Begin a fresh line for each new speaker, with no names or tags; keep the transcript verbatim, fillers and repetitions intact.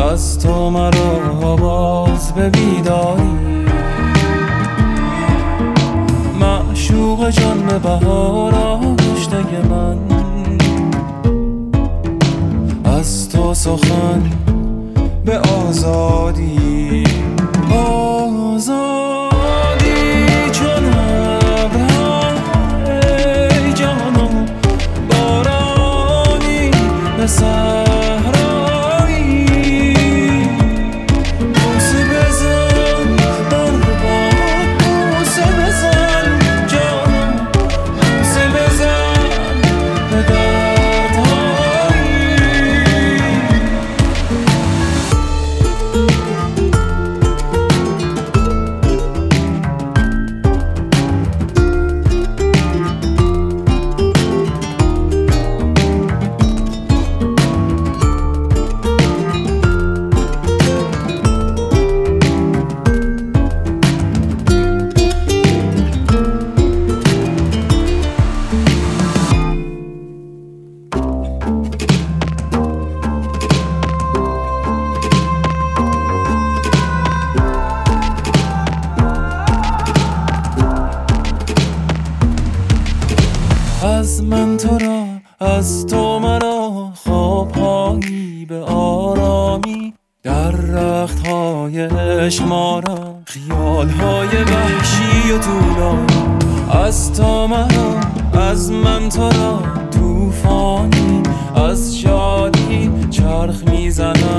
از تو مرا باز به بیداری، معشوق جان به بهار آغشته من، از تو سخن به آزادی، آزادی چون ابرها ای جانم، بارانی به صحرایی، بوسه بزن بر باد، بوسه بزن جانم، بوسه بزن به دردهایی. از من تو را، از تو مرا، خوابهایی به آرامی، در رختهای عشق ما را، خیالهای وحشی و طولانی، از تو مرا، از من تو را، توفانی از شادی چرخ میزنم.